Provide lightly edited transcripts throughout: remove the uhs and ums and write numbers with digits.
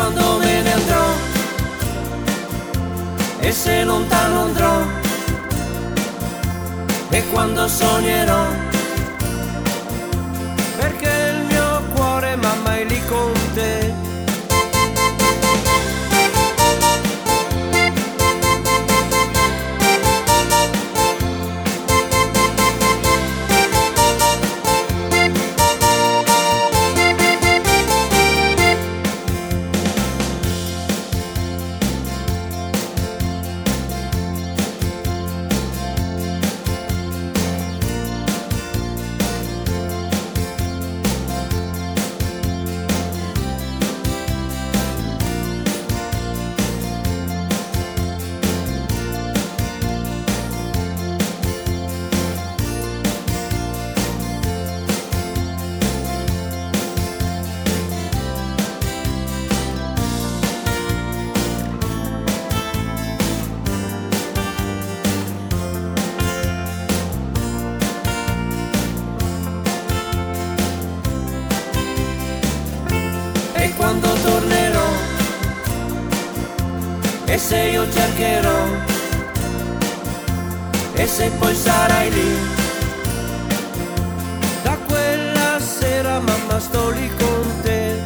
quando me ne andrò, e se lontano andrò, e quando sognerò, perché il mio cuore mamma è lì con te. E quando tornerò, e se io cercherò, e se poi sarai lì, da quella sera mamma sto lì con te.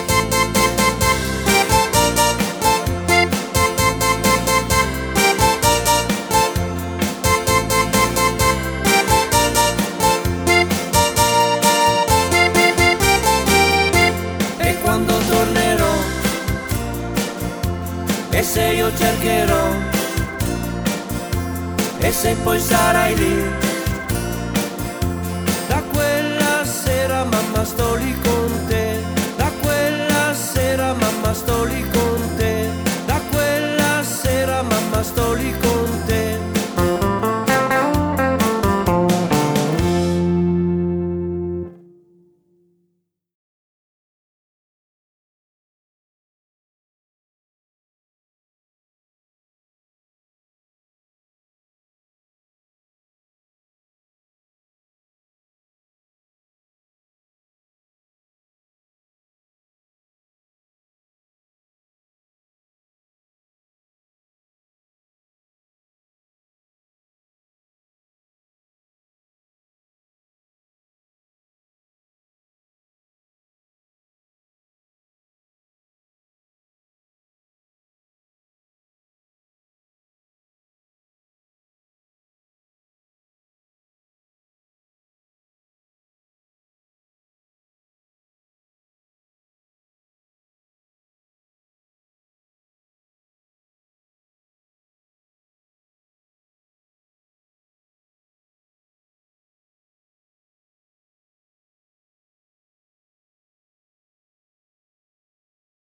Quando tornerò, e se io cercherò, e se poi sarai lì, da quella sera mamma sto lì con te.